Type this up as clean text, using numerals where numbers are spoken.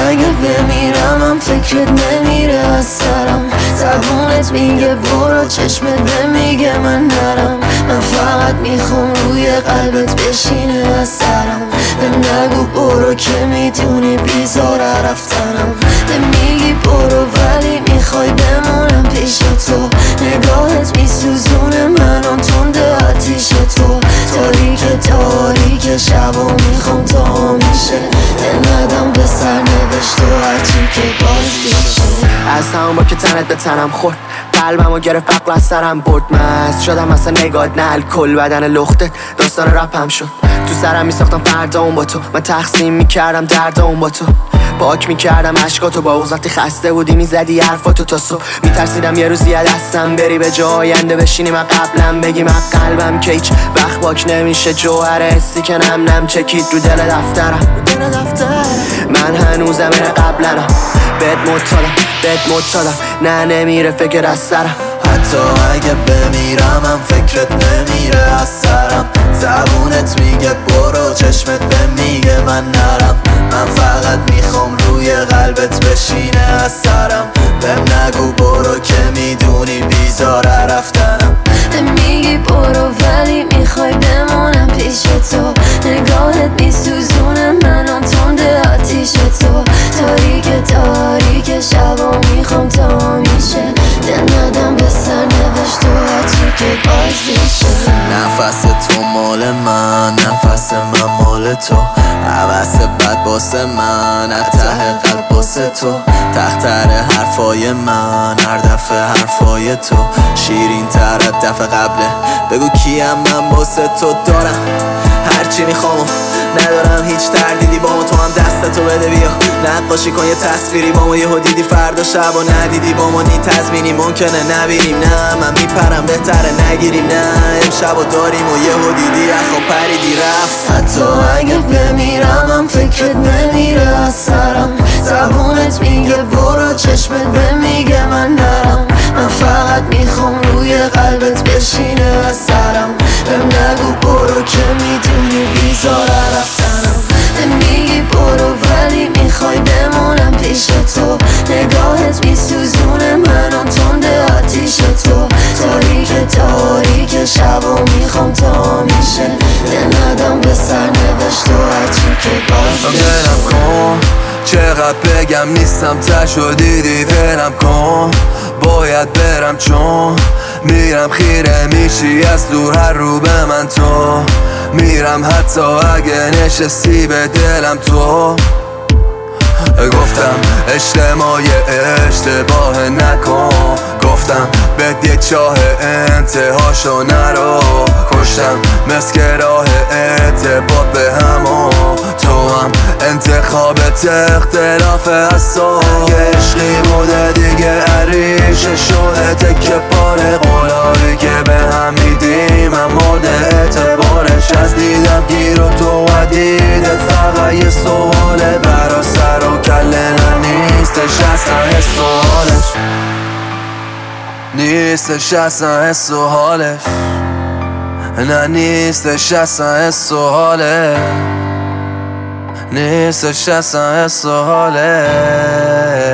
اگه بمیرم هم فکرت نمیره از سرم. زبونت میگه برو، چشمت نمیگه من نرم. من فقط میخوام روی قلبت بشینه از سرم. به نگو برو که میدونی بیزاره رفتنم. به میگی برو ولی میخوای بمونم پیش تو. نگاهت میسوزونه منو تنده آتیش تو. تاریک شب و میخوام تا میشه دل ندم به سرنوشت و هرچی که بازی شه. از همون با که تنت به تنم خورد، قلبم و گرفت عقل از سرم برد. مست شدم اصلا نگات نه الکل، بدن لختت داستان رپم شد. تو سرم میساختم فردا اون با تو، من تقسیم میکردم درد اون با تو. پاک میکردم عشقاتو با وقتی خسته بودی میزدی حرفاتو تا صبح. میترسیدم یه روزی از دستم بری به جا آینده بشینی من قبلم بگی من قلبم که هیچ وقت پاک نمیشه. جوهر حسی که نم چکید رو دل دفترم. من هنوزم این قبلنم بهت معتادم نه نمیره فکر از سرم. حتی اگه بمیرم هم فکرت نمیره از سرم. زبونت میگه برو، چشمت میگه من نرم. من فقط میخوام روی قلبت بشینه از سرم. بهم نگو برو که میدونی بیزاره رفتنم. میگی برو ولی میخوای بمونم پیش تو. نگاهت میسوزونه منو تنده آتیش تو. تاریک شب و میخوام تا میشه دل ندم به سرنوشت و هرچی که بازی شه. نفس تو مال من، نفس من مال تو. عوض بد باسه من، ته قلب باسه تو. تختر حرفای من، هر دفعه حرفای تو شیرین تر از دفعه قبله. بگو کیم من باسه تو دارم هرچی میخوام، ندارم هیچ تردیدی با تو. هم دستتو بده بیا نقاشی کن یه تصویری با ما. یهو دیدی فردا شب و ندیدی با ما. نی تضمینی ممکنه نبینیم، نه من میپرم بهتره نگیریم. نه امشب و داریم و یهو دیدی اخو پریدی رفت. حتی اگه بمیرم هم فکرت نمیره از سرم. زبونت میگه برو، چشمت میگه من نرم. من فقط میخوام روی قلبت بشینه از سرم. بهم نگو برو که میدونی بیزاره رفتنم. میگی برو ولی میخوای بمونم پیش تو. نگاهت میسوزونه منو تنده آتیش تو. تاریک شب و میخوام تا میشه دل ندم به سرنوشت و هرچی که بازی ولم کن چقدر بگم نیستم تشو دیدی. ولم کن باید برم چون میرم خیره میشی از دور هر رو به من تو. میرم حتی اگه نشستی به دلم تو. گفتم اجتماع اشتباه نکن. گفتم بهت یه چاه انتهاشو نرو. کشتم مسک راه ارتباط به همو. تو هم انتخابت اختلاف از تو. عشقی بوده دیگه عریشه شده تکه پاره. قولایی که به هم میدیم من مورد اعتبارش. از دیدم گیر و تو دیدت فقط یه سواله. برا سر و کله نیستش اصلا حس و حالش. نیستش اصلا حس و حالش. نه نیستش اصلا حس و حالش. نیستش اصلا حس و حالش.